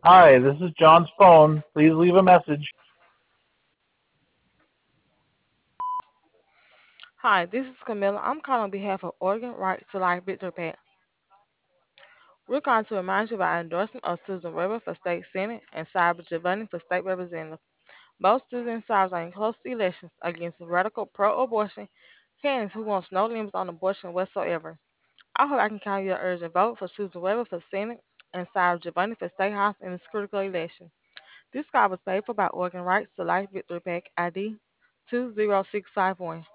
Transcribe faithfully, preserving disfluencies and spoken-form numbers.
Hi, this is John's phone. Please leave a message. Hi, this is Camilla. I'm calling on behalf of Oregon Right to Life Victory Pack. We're calling to remind you of our endorsement of Susan Weber for state senate and Cyber Giovanni for state representative. Both Susan and Cybers are in close elections against radical pro-abortion candidates who wants no limits on abortion whatsoever. I hope I can count your urgent vote for Susan Weber for senate and Cyber Giovanni for state house in this critical election. This call was paid for by Oregon Rights to Life Victory Pack I D two zero six five one.